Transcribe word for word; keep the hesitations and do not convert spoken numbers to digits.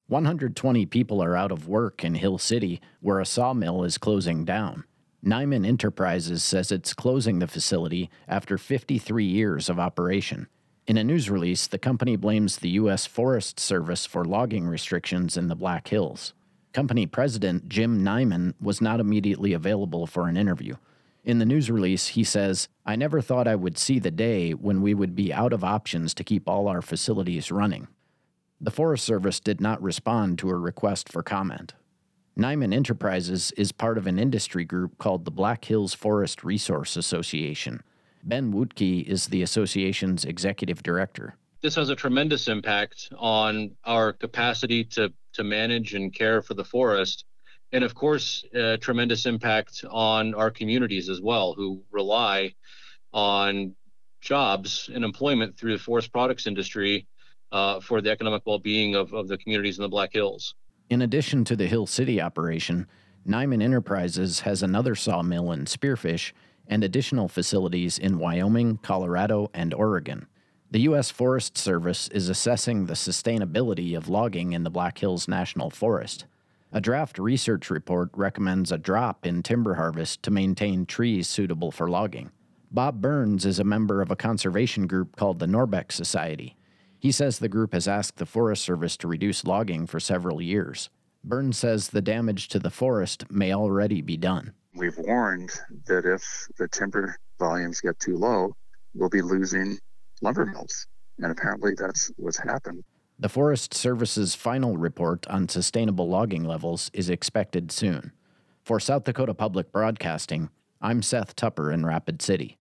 one hundred twenty people are out of work in Hill City, where a sawmill is closing down. Nyman Enterprises says it's closing the facility after fifty-three years of operation. In a news release, the company blames the U S Forest Service for logging restrictions in the Black Hills. Company president Jim Nyman was not immediately available for an interview. In the news release, he says, "I never thought I would see the day when we would be out of options to keep all our facilities running." The Forest Service did not respond to a request for comment. Nyman Enterprises is part of an industry group called the Black Hills Forest Resource Association. Ben Wootke is the association's executive director. This has a tremendous impact on our capacity to, to manage and care for the forest. And of course, a tremendous impact on our communities as well, who rely on jobs and employment through the forest products industry uh, for the economic well-being of, of the communities in the Black Hills. In addition to the Hill City operation, Nyman Enterprises has another sawmill in Spearfish and additional facilities in Wyoming, Colorado, and Oregon. The U S Forest Service is assessing the sustainability of logging in the Black Hills National Forest. A draft research report recommends a drop in timber harvest to maintain trees suitable for logging. Bob Burns is a member of a conservation group called the Norbeck Society. He says the group has asked the Forest Service to reduce logging for several years. Burns says the damage to the forest may already be done. We've warned that if the timber volumes get too low, we'll be losing lumber mills. And apparently that's what's happened. The Forest Service's final report on sustainable logging levels is expected soon. For South Dakota Public Broadcasting, I'm Seth Tupper in Rapid City.